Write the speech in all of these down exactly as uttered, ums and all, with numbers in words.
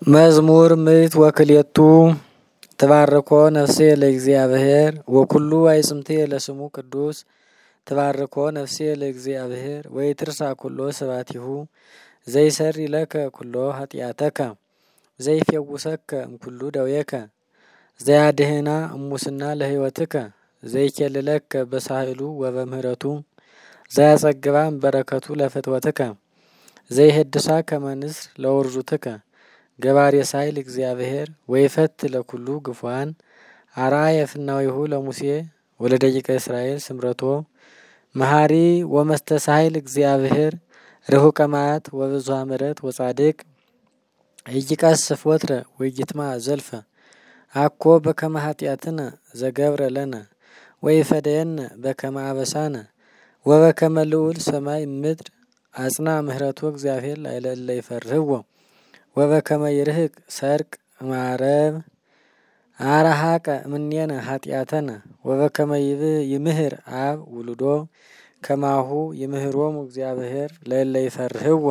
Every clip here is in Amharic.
መዝሙር ምዕት ወክልኤቱ ተባርኮ ነፍሴ ለእግዚአብሔር ወኩሉ አይጽምቴ ለስሙ ቅዱስ ተባርኮ ነፍሴ ለእግዚአብሔር ወይትርሳ ኩሎ ስባቲሁ ዘይሰሪ ለከ ኩሎ ኃጢአተከ ዘይፌውሰከ እምኩሉ ደዌከ ዘያድህና እሙስና ለሕይወትከ ዘይኬልለከ በሳህሉ ወበምህረቱ ዘያጸግባ በረከቱ ለፍትወትከ ዘይሄድሳ ከመንስር ለወርዙትከ ገባሬ ሳይል እግዚአብሔር ወይፈት ለኩሉ ግፏን አርአየ ፍናዊሁ ለሙሴ ወለደቂቀ እስራኤል ስምረቶ መሐሪ ወመስተሳይል እግዚአብሔር ርሁቀ መዓት ወብዙኃ ምሕረት ወጻድቅ ኢይቀስፍ ወትረ ወይትማ ዘልፈ አኮ በከመ ኃጢአትነ ዘገብረ ለነ ወይፈደየነ በከመ አበሳነ ወበከመ ልዑል ሰማይ ምድር አጽና ምህረቱ እግዚአብሔር ላዕለ እለ ይፈርህዎ ወበከመ ይርህቅ ሰርቅ ማረብ አረሃቀ እምኔነ ኃጢአተነ ወበከመ ይምህር አብ ውሉዶ ከማሁ ይምህሮሙ እግዚአብሔር ለእለ ይፈርህዎ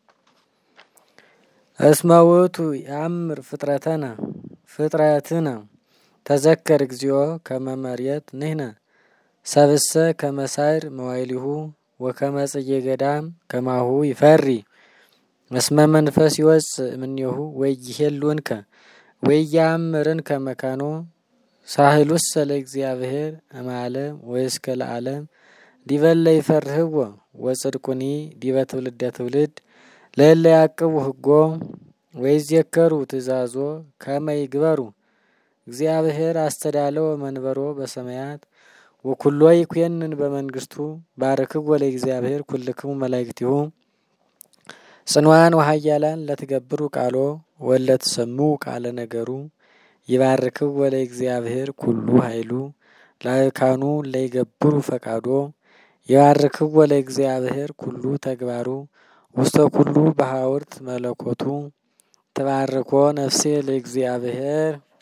እስመ ውእቱ ያምር ፍጥረተነ ፍጥረትነ ተዘከር እግዚኦ ከመ መርየት ንሕነ ሰብእሰ ከመ ሳይር መዋይሊሁ ወከመ ጽጌ ገዳም ከማሁ ይፈሪ እስመ መንፈስ ይወፅእ እምኔሁ ወይሄሉንከ ወይያምርንከ መካኖ ሳህሉሰ ለእግዚአብሔር እምዓለም ወእስከ ለዓለም ዲበ እለ ይፈርህዎ ወጽድቁኒ ዲበ ትውልደ ትውልድ ለእለ ያዕቅቡ ሕጎ ወይዜከሩ ትእዛዞ ከመ ይግበሩ እግዚአብሔር አስተዳለወ መንበሮ በሰማያት ወኩሎ ይኩነን በመንግስቱ ባርክዎ ለእግዚአብሔር ኩልክሙ መላእክቲሁ ጽኑዓን ወኃያላን ለትገብሩ ቃሎ ወለትሰምዑ ቃለ ነገሩ ይባርክዎ ለእግዚአብሔር ኩሉ ኃይሉ ላዕካኑ ለይገብሩ ፈቃዶ ይባርክዎ ለእግዚአብሔር ኩሉ ተግባሩ ውስተ ኩሉ በሐውርት መለኮቱ ተባርኮ ነፍሴ ለእግዚአብሔር